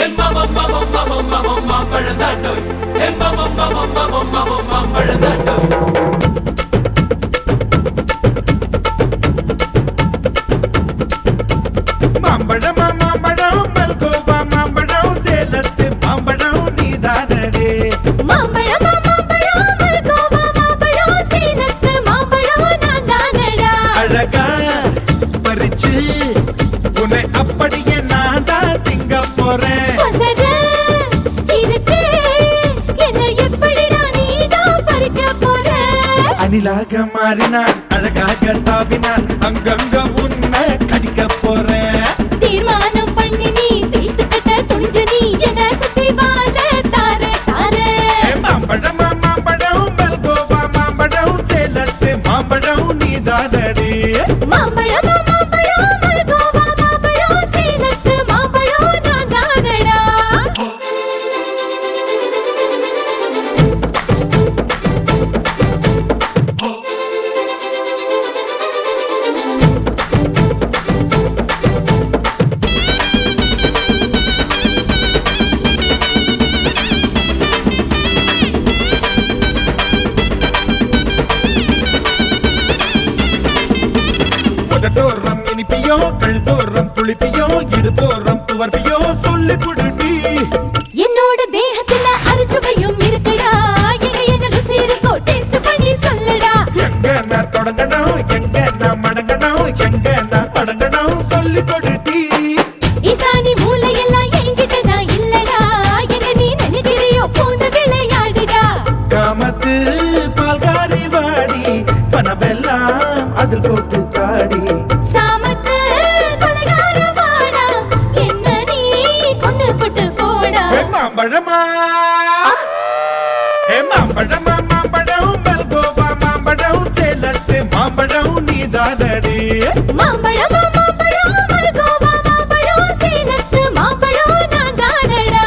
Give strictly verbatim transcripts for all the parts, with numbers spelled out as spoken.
அணிலாக மாறினான் அழகாக தாவினான் அங்கங்க உன்னை கடிக்க போறேன். தீர்மானம் பண்ணி நீ தீர்த்து கட்ட துணிஞ்ச நீ என்ன சுத்தி வார தார தார. மாம்பழம் மாம்பழம் மல்கோவா மாம்பழம் சேலத்து மாம்பழம் நீதானடி. மாம்பழம் மாம்பழம் மல்கோவா மாம்பழம் சேலத்து மாம்பழம் நான் தானடா. உதட்டோரம் இனிப்பியோ கழுத்தோரம் புளிப்பியோ இடுப்போரம் துவர்ப்பியோ சொல்லி புடுடி. என்னோட தேகத்துல அரிச்சுவையும் இருக்குடா. எங்க என்ன ருசி இருக்கோ டேஸ்ட் பண்ணி சொல்லடா. எங்க நான் தொடங்கணும் எங்க நான் மடங்கணும் எங்க நான் தொடங்கணும் சொல்லி கொடுடி. ஈசானி மூளையெல்லாம் என்கிட்ட தான் இல்லடா. என்ன நீ நினைக்கிறியோ போன விளையாடுடா. காமத்து பால்காரி வாடி பணமெல்லாம் அதில் போட்டு காடி. சாமத்து கொலைகார வாடா என்ன நீ கொண்டு போட்டு போடா. மாம்பழமா மாம்பழமா மாம்பழம் மல்கோவா மாம்பழம் சேலத்து மாம்பழம் நீதானடி. மாம்பழம் மாம்பழம் மல்கோவா மாம்பழம் சேலத்து மாம்பழம் நான் தானடா.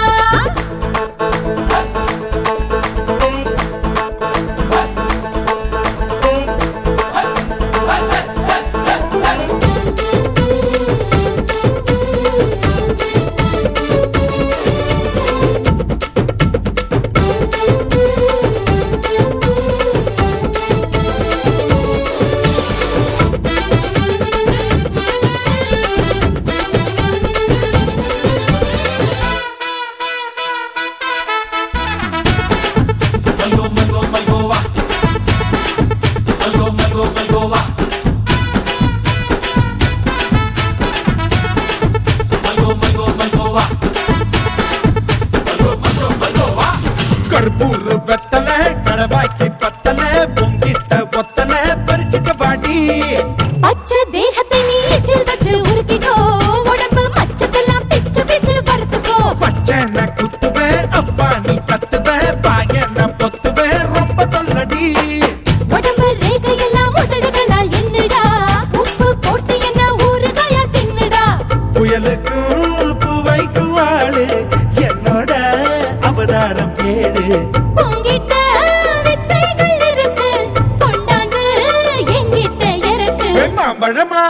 கற்பூர வெத்தல கடவாய்க்கு பத்தல பொங்கிட்ட ஒத்தல பறிச்சுக்க பாடி. பச்சை தேகத்தை நீ எச்சில் வச்சு உருக்கிக்கோ. உடம்பு மச்சத்தெல்லாம் பிச்சு பிச்சு வறுத்துக்கோ. பச்சை குத்துவேன் அப்பா நீ கத்துவேன் பாயன பொத்துவேன் ரொம்ப தொல்லடி. உடம்பு ரேகையெல்லாம் உதடுகளால் என்னடா. உப்பு போட்டு என்ன ஊறுகாயா தின்னுடா. புயலுக்கும் பூவைக்கும் ஆளு என்னோட அவதாரம் ஏழு. உங்கிட்ட வித்தைகள் இருக்கு கொண்டாந்து என்கிட்ட இருக்கு. மாம்பழமா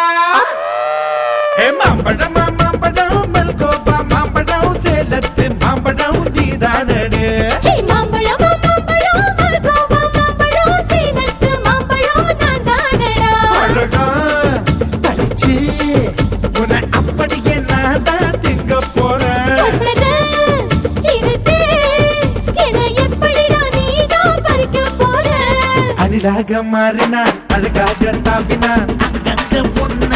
மாம்பழமா மாம்பழம் மல்கோவா மாம்பழம் சேலத்து மாம்பழம் நீதானடி. மாம்பழம் மாம்பழம் மல்கோவா மாம்பழம் சேலத்து மாம்பழம் நான் தானடா. அழகா பறிச்சு உன்னை அப்படியே நான் தான் திங்க போறேன். ஒசர இருக்கு என்ன எப்படிடா நீதான் பறிக்க போற. அணிலாக மாறினான் அழகாக தாவினான் அங்கங்க பொண்ணு